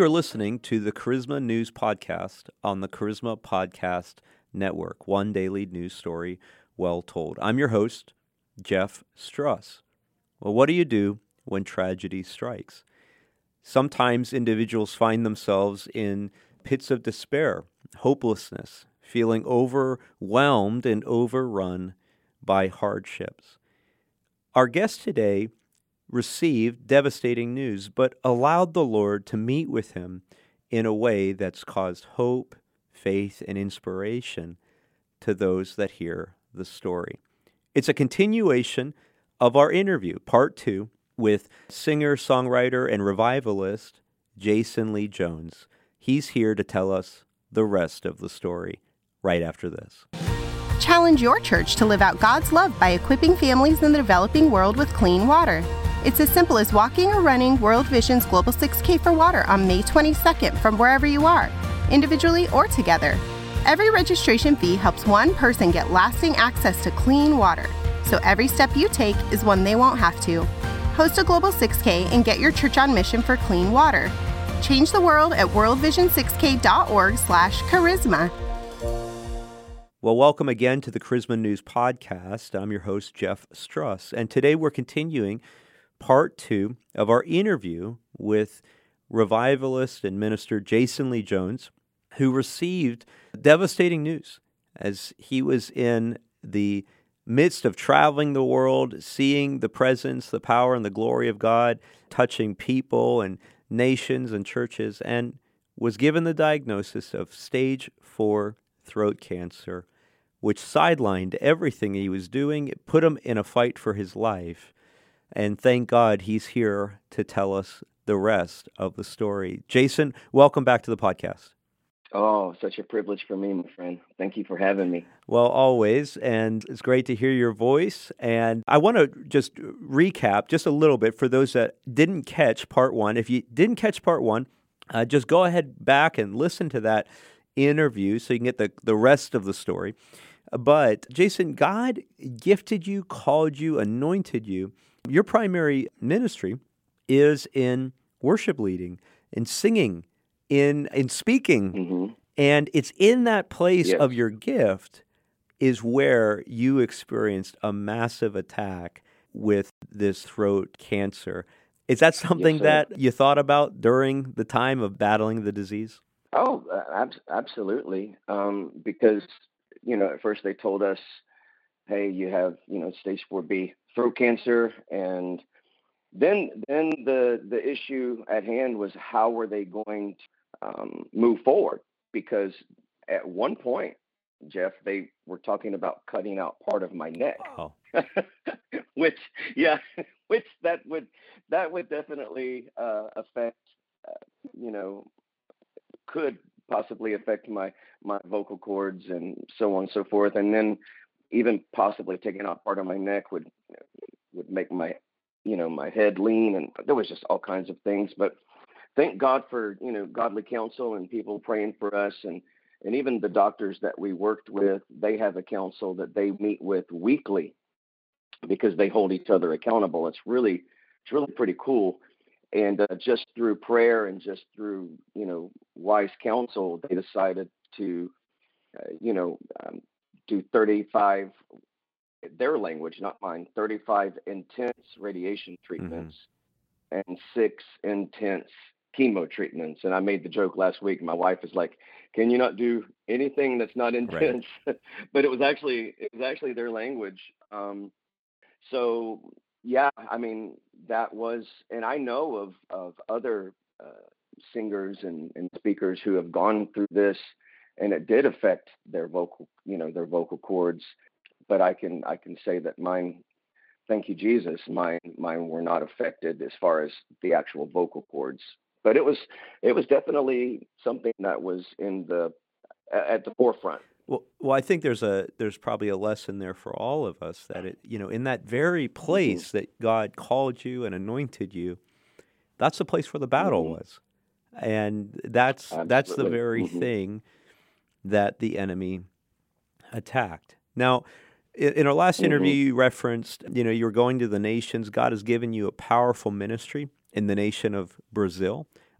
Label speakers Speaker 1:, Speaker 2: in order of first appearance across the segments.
Speaker 1: You are listening to the Charisma News Podcast on the Charisma Podcast Network, one daily news story well told. I'm your host, Jeff Struss. Well, what do you do when tragedy strikes? Sometimes individuals find themselves in pits of despair, hopelessness, feeling overwhelmed and overrun by hardships. Our guest today received devastating news, but allowed the Lord to meet with him in a way that's caused hope, faith, and inspiration to those that hear the story. It's a continuation of our interview, part 2, with singer, songwriter, and revivalist Jason Lee Jones. He's here to tell us the rest of the story right after this.
Speaker 2: Challenge your church to live out God's love by equipping families in the developing world with clean water. It's as simple as walking or running World Vision's Global 6K for Water on May 22nd from wherever you are, individually or together. Every registration fee helps one person get lasting access to clean water, so every step you take is one they won't have to. Host a Global 6K and get your church on mission for clean water. Change the world at worldvision6k.org/charisma.
Speaker 1: Well, welcome again to the Charisma News Podcast. I'm your host, Jeff Struss, and today we're continuing part 2 of our interview with revivalist and minister Jason Lee Jones, who received devastating news as he was in the midst of traveling the world, seeing the presence, the power, and the glory of God, touching people and nations and churches, and was given the diagnosis of stage 4 throat cancer, which sidelined everything he was doing. It put him in a fight for his life. And thank God he's here to tell us the rest of the story. Jason, welcome back to the podcast.
Speaker 3: Oh, such a privilege for me, my friend. Thank you for having me.
Speaker 1: Well, always. And it's great to hear your voice. And I want to just recap just a little bit for those that didn't catch part 1. If you didn't catch part 1, just go ahead back and listen to that interview so you can get the rest of the story. But Jason, God gifted you, called you, anointed you. Your primary ministry is in worship leading, in singing, in speaking.
Speaker 3: Mm-hmm.
Speaker 1: And it's in that place
Speaker 3: Yes.
Speaker 1: of your gift is where you experienced a massive attack with this throat cancer. Is that something
Speaker 3: Yes, sir.
Speaker 1: that you thought about during the time of battling the disease?
Speaker 3: Oh, absolutely. Because, at first they told us, hey, you have, stage 4B throat cancer. And then the issue at hand was how were they going to move forward? Because at one point, Jeff, they were talking about cutting out part of my neck.
Speaker 1: Wow.
Speaker 3: which that would definitely affect, could possibly affect my vocal cords and so on and so forth. And then even possibly taking out part of my neck would make my head lean, and there was just all kinds of things. But thank God for, godly counsel and people praying for us. And even the doctors that we worked with, they have a council that they meet with weekly because they hold each other accountable. It's really pretty cool. And just through prayer and just through, wise counsel, they decided to, do 35, their language, not mine, 35 intense radiation treatments and 6 intense chemo treatments. And I made the joke last week. My wife is like, can you not do anything that's not intense? Right. But it was actually their language. So yeah, I mean, that was, and I know of other singers and speakers who have gone through this, and it did affect their vocal cords. But I can say that mine, thank you, Jesus, mine were not affected as far as the actual vocal cords. But it was definitely something that was at the forefront.
Speaker 1: Well, I think there's probably a lesson there for all of us that in that very place that God called you and anointed you, that's the place where the battle was, and that's the very thing that the enemy attacked. Now, in our last interview, you referenced you were going to the nations. God has given you a powerful ministry in the nation of Brazil.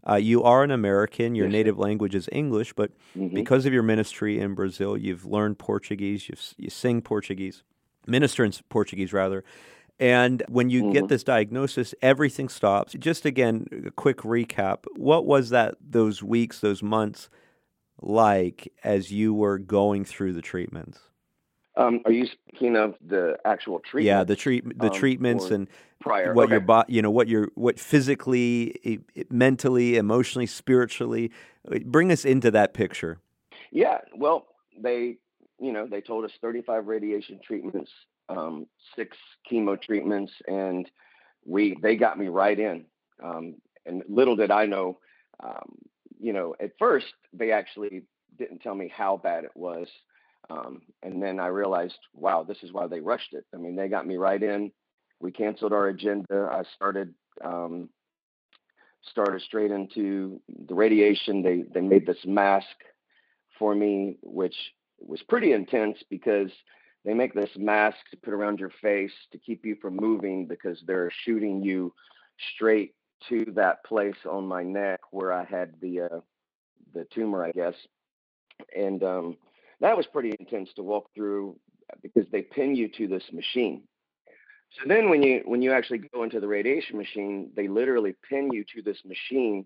Speaker 1: You are an American. Your
Speaker 3: Yes, sir.
Speaker 1: native language is English, but
Speaker 3: Hmm.
Speaker 1: because of your ministry in Brazil, you've learned Portuguese. You sing Portuguese, minister in Portuguese rather. And when you get
Speaker 3: Hmm.
Speaker 1: this diagnosis, everything stops. Just again, a quick recap. What was those weeks, those months like as you were going through the treatments?
Speaker 3: Are you speaking of the actual
Speaker 1: Yeah,
Speaker 3: treatments,
Speaker 1: the treatments
Speaker 3: or
Speaker 1: and
Speaker 3: prior?
Speaker 1: what your
Speaker 3: Okay.
Speaker 1: body, what physically, mentally, emotionally, spiritually. Bring us into that picture.
Speaker 3: Yeah. Well, they told us 35 radiation treatments, 6 chemo treatments, and they got me right in. Um, and little did I know, um, at first they actually didn't tell me how bad it was. And then I realized, wow, this is why they rushed it. I mean, they got me right in. We canceled our agenda. I um, started straight into the radiation. They made this mask for me, which was pretty intense because they make this mask to put around your face to keep you from moving because they're shooting you straight to that place on my neck where I had the tumor, I guess. And that was pretty intense to walk through because they pin you to this machine. So then when you actually go into the radiation machine, they literally pin you to this machine,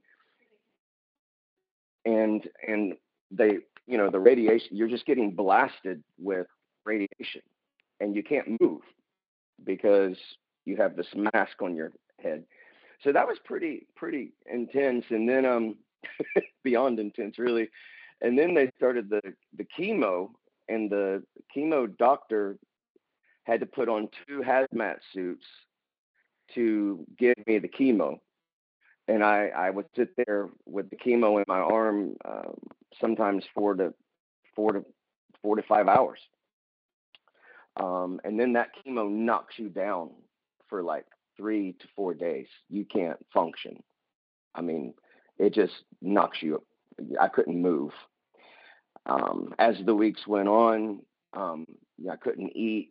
Speaker 3: and they the radiation, you're just getting blasted with radiation, and you can't move because you have this mask on your head. So that was pretty intense, and then beyond intense really. And then they started the chemo, and the chemo doctor had to put on 2 hazmat suits to give me the chemo. And I would sit there with the chemo in my arm, sometimes 4 to 5 hours. And then that chemo knocks you down for like 3 to 4 days. You can't function. I mean, it just knocks you. I couldn't move. As the weeks went on, I couldn't eat.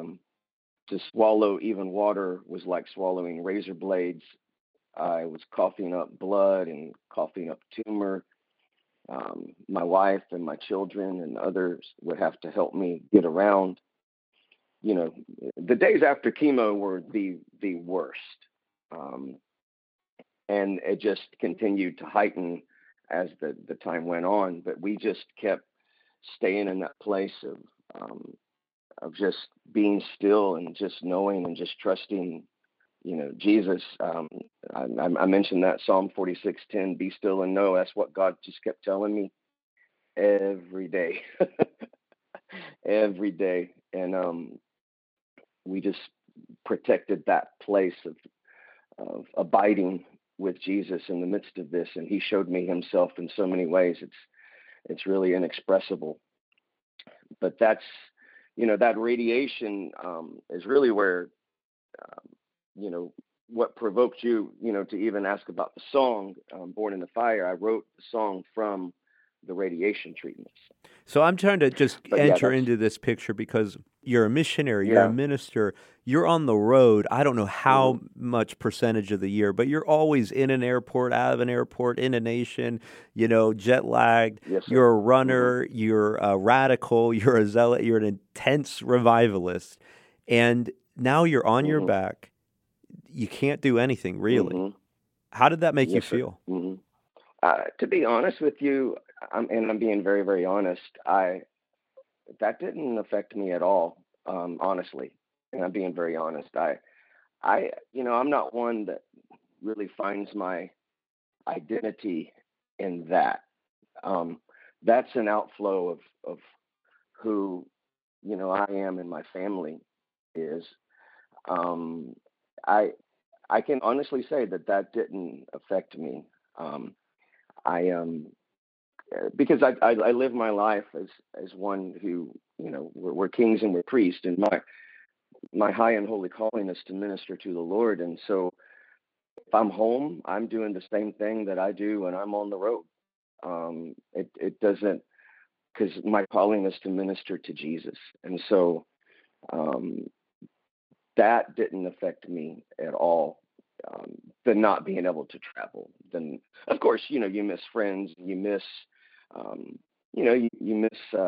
Speaker 3: To swallow even water was like swallowing razor blades. I was coughing up blood and coughing up tumor. My wife and my children and others would have to help me get around. You know, the days after chemo were the worst, um, and it just continued to heighten as the time went on. But we just kept staying in that place of just being still and just knowing and just trusting, Jesus. I mentioned that Psalm 46:10, be still and know. That's what God just kept telling me every day, every day. And we just protected that place of abiding with Jesus in the midst of this. And he showed me himself in so many ways. It's really inexpressible. But that's, that radiation is really where, um, you know, what provoked you, to even ask about the song, Born in the Fire. I wrote the song from the radiation treatments.
Speaker 1: So I'm trying to just
Speaker 3: But yeah,
Speaker 1: enter into this picture because you're a missionary, you're a
Speaker 3: yeah.
Speaker 1: minister, you're on the road. I don't know
Speaker 3: Hmm.
Speaker 1: how much percentage of the year, but you're always in an airport, out of an airport, in a nation, jet lagged.
Speaker 3: Yes, sir.
Speaker 1: You're a
Speaker 3: Hmm.
Speaker 1: runner, you're a radical, you're a zealot, you're an intense revivalist. And now you're on your
Speaker 3: Hmm.
Speaker 1: back. You can't do anything really.
Speaker 3: Hmm.
Speaker 1: How did that make you
Speaker 3: Yes, sir.
Speaker 1: feel?
Speaker 3: Hmm. To be honest with you, I'm being very, very honest. That didn't affect me at all, honestly. And I'm being very honest. I'm not one that really finds my identity in that. Um, that's an outflow of who, I am and my family is. Um, I I can honestly say that didn't affect me. Um, I because I live my life as one who, we're kings and we're priests, and my high and holy calling is to minister to the Lord. And so if I'm home, I'm doing the same thing that I do when I'm on the road. It doesn't, because my calling is to minister to Jesus, and so um, that didn't affect me at all. the not being able to travel. Then, of course, you miss friends, you miss, you miss,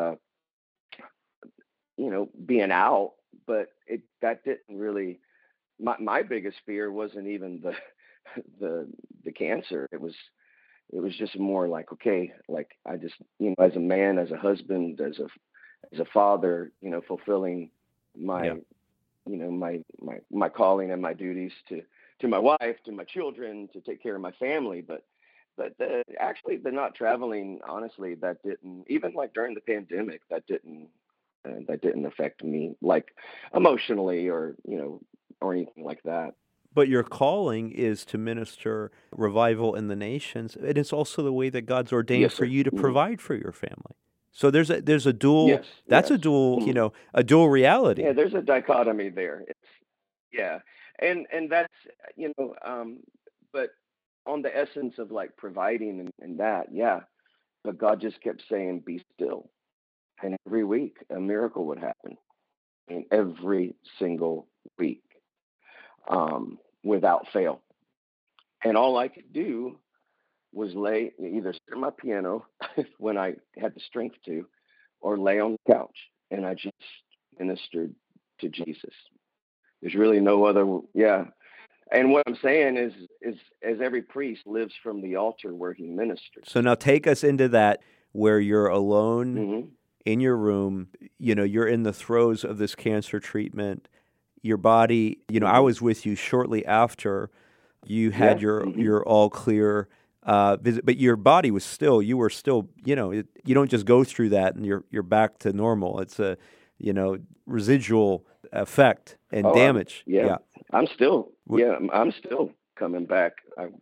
Speaker 3: being out. But that didn't really. My biggest fear wasn't even the cancer. It was just more like, okay, like I just, as a man, as a husband, as a father, fulfilling my,
Speaker 1: Yeah.
Speaker 3: my calling and my duties to my wife, to my children, to take care of my family. But actually the not traveling, honestly, that didn't, even like during the pandemic, that didn't affect me like emotionally or anything like that.
Speaker 1: But your calling is to minister revival in the nations, and it's also the way that God's ordained
Speaker 3: Yes,
Speaker 1: for
Speaker 3: sir.
Speaker 1: you to
Speaker 3: Hmm.
Speaker 1: provide for your family. So there's a dual
Speaker 3: Yes,
Speaker 1: that's
Speaker 3: yes.
Speaker 1: a dual,
Speaker 3: Hmm.
Speaker 1: a dual
Speaker 3: Yeah,
Speaker 1: reality.
Speaker 3: there's a dichotomy there. Yeah, and that's but on the essence of like providing and that, yeah. But God just kept saying, "Be still," and every week a miracle would happen, and every single week, without fail. And all I could do was either sit at my piano when I had the strength to, or lay on the couch, and I just ministered to Jesus. There's really no other, yeah. And what I'm saying is as every priest lives from the altar where he ministers.
Speaker 1: So now take us into that where you're alone
Speaker 3: Hmm.
Speaker 1: in your room, you're in the throes of this cancer treatment. Your body, I
Speaker 3: Hmm.
Speaker 1: was with you shortly after you had
Speaker 3: Yeah.
Speaker 1: your all clear visit, but your body was still, you were still, you don't just go through that and you're back to normal. It's a, residual effect and
Speaker 3: Oh,
Speaker 1: damage.
Speaker 3: yeah.
Speaker 1: Yeah. W-
Speaker 3: I'm still coming back.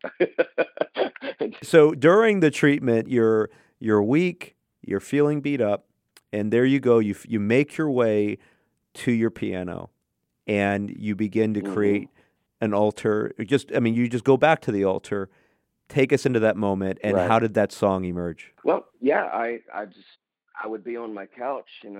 Speaker 1: So during the treatment, you're weak, you're feeling beat up, and there you go. You make your way to your piano, and you begin to
Speaker 3: Hmm.
Speaker 1: create an altar. You just go back to the altar. Take us into that moment, and
Speaker 3: Right.
Speaker 1: how did that song emerge?
Speaker 3: Well, yeah, I would be on my couch and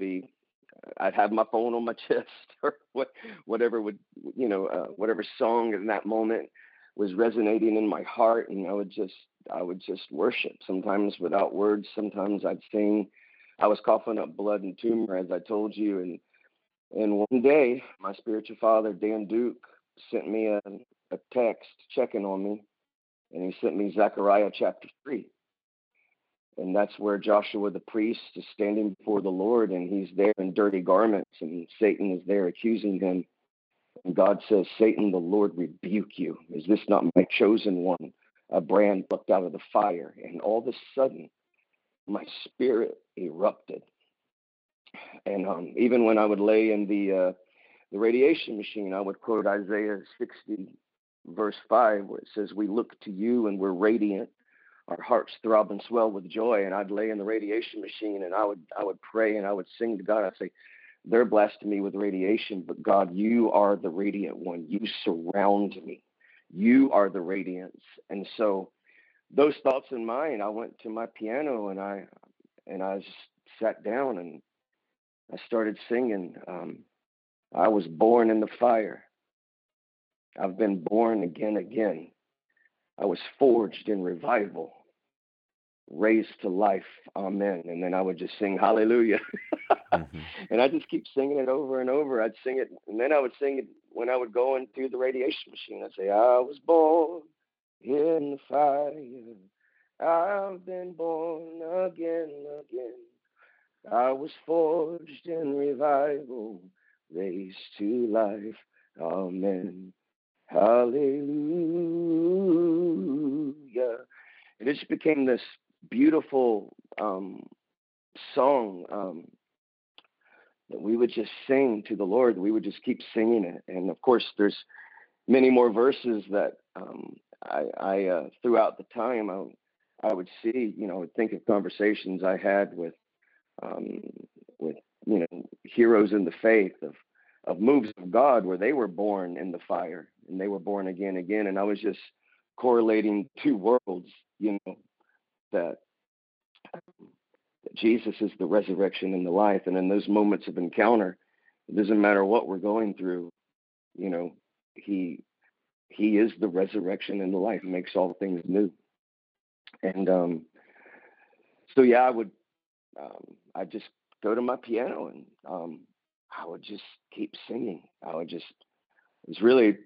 Speaker 3: I'd have my phone on my chest or whatever whatever song in that moment was resonating in my heart, and I would just worship. Sometimes without words, sometimes I'd sing. I was coughing up blood and tumor, as I told you, and one day my spiritual father Dan Duke sent me a text checking on me, and he sent me Zechariah chapter 3. And that's where Joshua the priest is standing before the Lord, and he's there in dirty garments, and Satan is there accusing him. And God says, "Satan, the Lord rebuke you. Is this not my chosen one, a brand plucked out of the fire?" And all of a sudden, my spirit erupted. And even when I would lay in the radiation machine, I would quote Isaiah 60, verse 5, where it says, "We look to you and we're radiant. Our hearts throb and swell with joy." And I'd lay in the radiation machine and I would pray and I would sing to God. I'd say, "They're blasting me with radiation, but God, you are the radiant one. You surround me. You are the radiance." And so those thoughts in mind, I went to my piano and I just sat down and I started singing. I was born in the fire. I've been born again. I was forged in revival, raised to life. Amen. And then I would just sing hallelujah.
Speaker 1: Hmm.
Speaker 3: And I just keep singing it over and over. I'd sing it, and then I would sing it when I would go into the radiation machine. I'd say, "I was born in the fire. I've been born again. I was forged in revival, raised to life. Amen. Hallelujah." And it just became this beautiful song that we would just sing to the Lord. We would just keep singing it. And of course, there's many more verses that I throughout the time I would see. I would think of conversations I had um, with heroes in the faith of moves of God where they were born in the fire and they were born again, and I was just correlating two worlds. That Jesus is the resurrection and the life. And in those moments of encounter, it doesn't matter what we're going through, you know, he He is the resurrection and the life, makes all things new. And so yeah, I just go to my piano and I would just keep singing. It's really,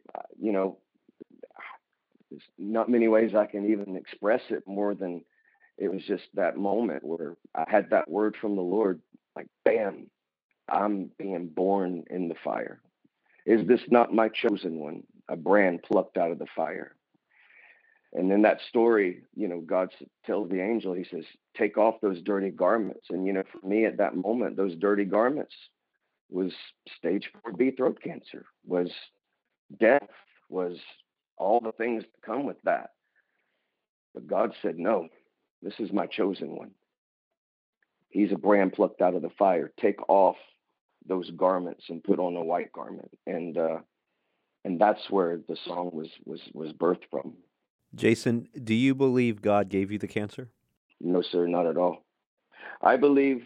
Speaker 3: there's not many ways I can even express it more than it was just that moment where I had that word from the Lord, like, bam, I'm being born in the fire. Is this not my chosen one, a brand plucked out of the fire? And in that story, God tells the angel, he says, take off those dirty garments. And, for me at that moment, those dirty garments was stage 4B throat cancer, was death, was all the things that come with that. But God said, no, this is my chosen one. He's a brand plucked out of the fire. Take off those garments and put on a white garment. And that's where the song was birthed from.
Speaker 1: Jason, do you believe God gave you the cancer?
Speaker 3: No, sir, not at all. I believe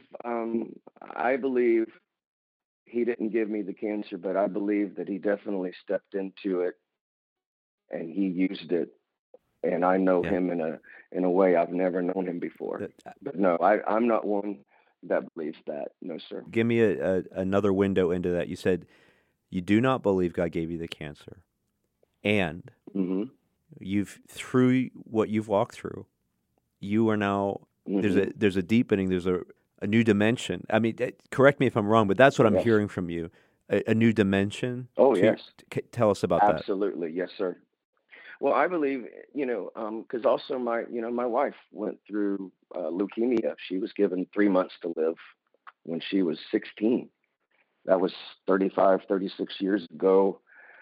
Speaker 3: he didn't give me the cancer, but I believe that he definitely stepped into it and he used it. And I know him in a way I've never known him before. But no, I'm not one that believes that. No, sir.
Speaker 1: Give me another window into that. You said you do not believe God gave you the cancer, and through what you've walked through, you are now there's a deepening, there's a new dimension. I mean, correct me if I'm wrong, but that's what I'm hearing from you. A new dimension.
Speaker 3: Oh, yes.
Speaker 1: Tell us about that.
Speaker 3: Absolutely, yes, sir. Well, I believe, because also my wife went through leukemia. She was given 3 months to live when she was 16. That was 36 years ago.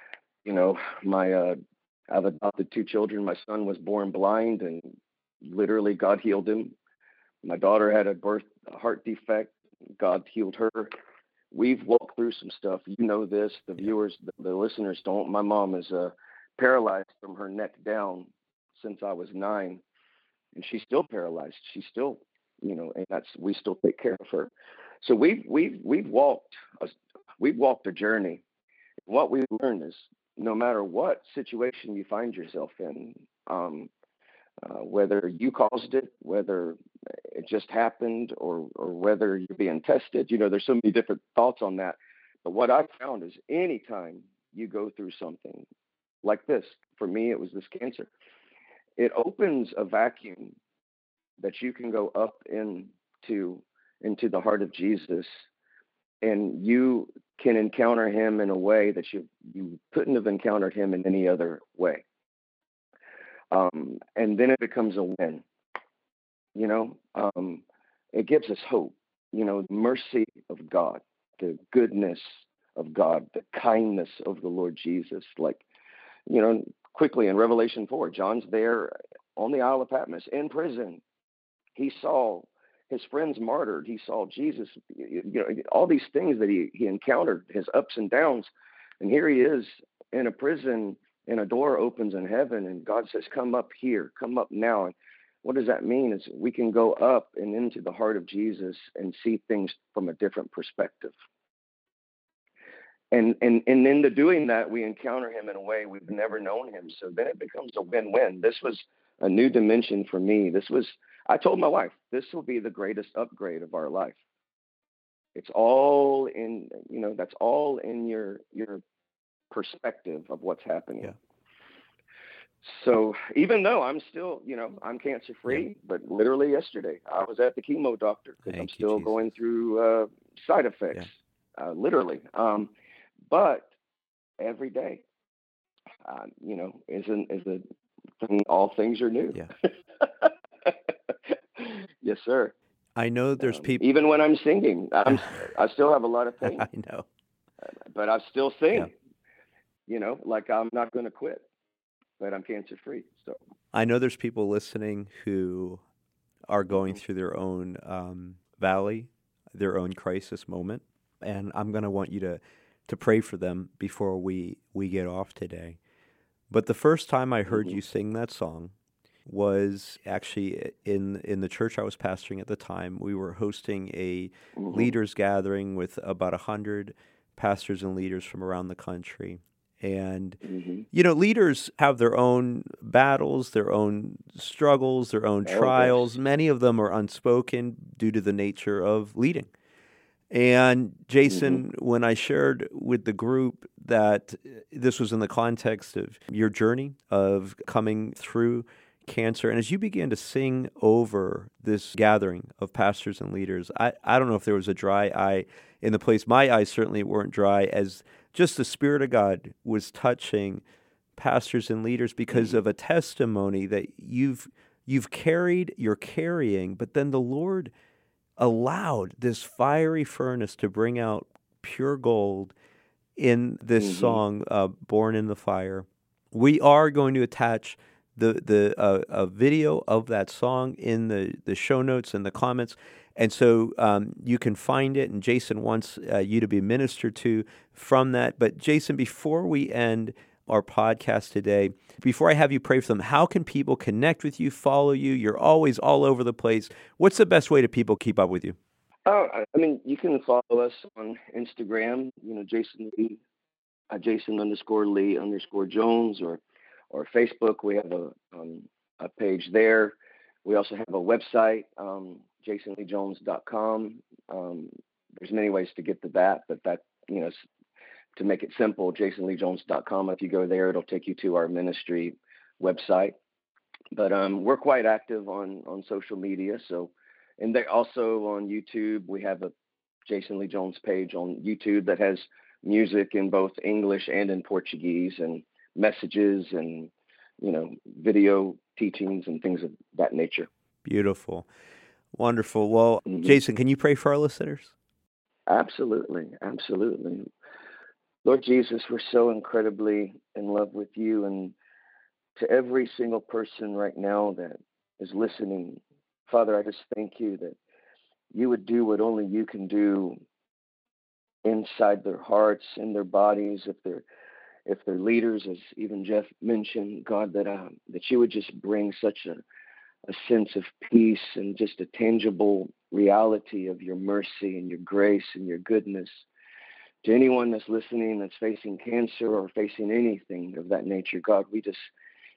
Speaker 3: I've adopted 2 children. My son was born blind, and literally God healed him. My daughter had a heart defect. God healed her. We've walked through some stuff. You know this. The viewers, the listeners don't. My mom is paralyzed from her neck down since I was 9, and she's still paralyzed. She's still, and we still take care of her. So we've walked a journey. What we've learned is no matter what situation you find yourself in, whether you caused it, whether it just happened, or whether you're being tested, there's so many different thoughts on that. But what I've found is anytime you go through something like this, for me, it was this cancer, it opens a vacuum that you can go up into the heart of Jesus, and you can encounter him in a way that you couldn't have encountered him in any other way. And then it becomes a win. It gives us hope. The mercy of God, the goodness of God, the kindness of the Lord Jesus. Like, quickly in Revelation 4, John's there on the Isle of Patmos in prison. He saw his friends martyred. He saw Jesus, all these things that he encountered, his ups and downs. And here he is in a prison, and a door opens in heaven, and God says, come up here, come up now. And what does that mean? Is we can go up and into the heart of Jesus and see things from a different perspective. And in the doing that, we encounter him in a way we've never known him. So then it becomes a win-win. This was a new dimension for me. I told my wife, this will be the greatest upgrade of our life. It's all in, that's all in your perspective of what's happening.
Speaker 1: Yeah.
Speaker 3: So even though I'm still, I'm cancer free, but literally yesterday I was at the chemo doctor because I'm still going through side effects, literally. But every day, is a thing. All things are new.
Speaker 1: Yeah.
Speaker 3: Yes, sir.
Speaker 1: I know there's people.
Speaker 3: Even when I'm singing, I still have a lot of pain.
Speaker 1: I know.
Speaker 3: But I still sing. Yeah. Like I'm not going to quit. But I'm cancer free. So
Speaker 1: I know there's people listening who are going through their own valley, their own crisis moment, and I'm going to want you to pray for them before we get off today. But the first time I heard you sing that song was actually in the church I was pastoring at the time. We were hosting a leaders gathering with about 100 pastors and leaders from around the country. And,
Speaker 3: Mm-hmm.
Speaker 1: leaders have their own battles, their own struggles, their own
Speaker 3: Oh, yes.
Speaker 1: trials. Many of them are unspoken due to the nature of leading. And Jason, when I shared with the group that this was in the context of your journey of coming through cancer, and as you began to sing over this gathering of pastors and leaders, I don't know if there was a dry eye in the place. My eyes certainly weren't dry, as just the Spirit of God was touching pastors and leaders because of a testimony that you're carrying, but then the Lord allowed this fiery furnace to bring out pure gold in this song, Born in the Fire. We are going to attach a video of that song in the show notes and the comments. And so you can find it, and Jason wants you to be ministered to from that. But Jason, before we end our podcast today, before I have you pray for them, how can people connect with you, follow you? You're always all over the place. What's the best way to people keep up with you?
Speaker 3: You can follow us on Instagram, Jason Lee, Jason_Lee_Jones, or Facebook. We have a page there. We also have a website, jasonleejones.com. There's many ways to get to that, but to make it simple, jasonleejones.com. If you go there, it'll take you to our ministry website. But we're quite active on social media. So, and they also on YouTube, we have a Jason Lee Jones page on YouTube that has music in both English and in Portuguese, and messages and video teachings and things of that nature.
Speaker 1: Beautiful. Wonderful. Well, Jason, can you pray for our listeners?
Speaker 3: Absolutely. Lord Jesus, we're so incredibly in love with you, and to every single person right now that is listening, Father, I just thank you that you would do what only you can do inside their hearts, in their bodies, if they're leaders, as even Jeff mentioned, God, that you would just bring such a sense of peace and just a tangible reality of your mercy and your grace and your goodness to anyone that's listening, that's facing cancer or facing anything of that nature. God, we just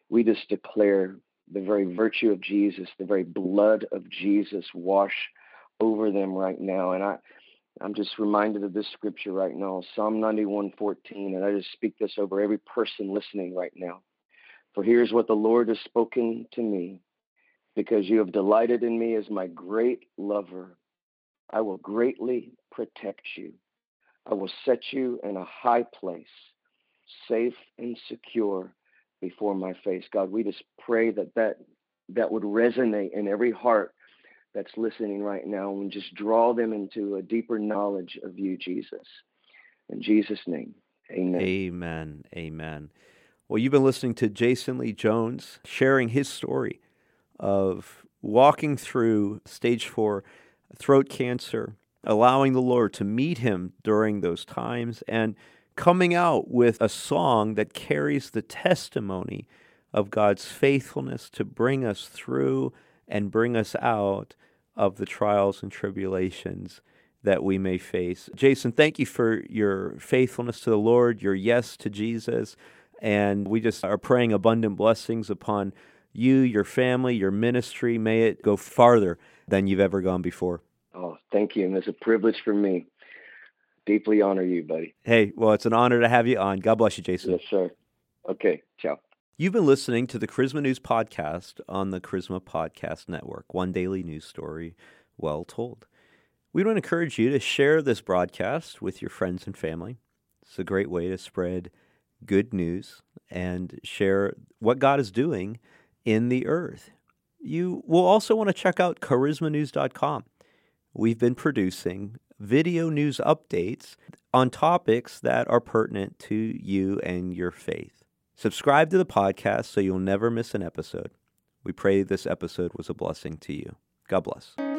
Speaker 3: declare the very virtue of Jesus, the very blood of Jesus wash over them right now. And I'm just reminded of this scripture right now, Psalm 91:14, and I just speak this over every person listening right now. For here's what the Lord has spoken to me. Because you have delighted in me as my great lover, I will greatly protect you. I will set you in a high place, safe and secure before my face. God, we just pray that would resonate in every heart that's listening right now, and just draw them into a deeper knowledge of you, Jesus. In Jesus' name, amen.
Speaker 1: Amen. Amen. Well, you've been listening to Jason Lee Jones sharing his story of walking through stage 4 throat cancer, allowing the Lord to meet him during those times, and coming out with a song that carries the testimony of God's faithfulness to bring us through and bring us out of the trials and tribulations that we may face. Jason, thank you for your faithfulness to the Lord, your yes to Jesus, and we just are praying abundant blessings upon you, your family, your ministry. May it go farther than you've ever gone before.
Speaker 3: Oh, thank you. And it's a privilege for me. Deeply honor you, buddy.
Speaker 1: Hey, well, it's an honor to have you on. God bless you, Jason.
Speaker 3: Yes, sir. Okay, ciao.
Speaker 1: You've been listening to the Charisma News Podcast on the Charisma Podcast Network, one daily news story well told. We want to encourage you to share this broadcast with your friends and family. It's a great way to spread good news and share what God is doing in the earth. You will also want to check out charismanews.com. We've been producing video news updates on topics that are pertinent to you and your faith. Subscribe to the podcast so you'll never miss an episode. We pray this episode was a blessing to you. God bless.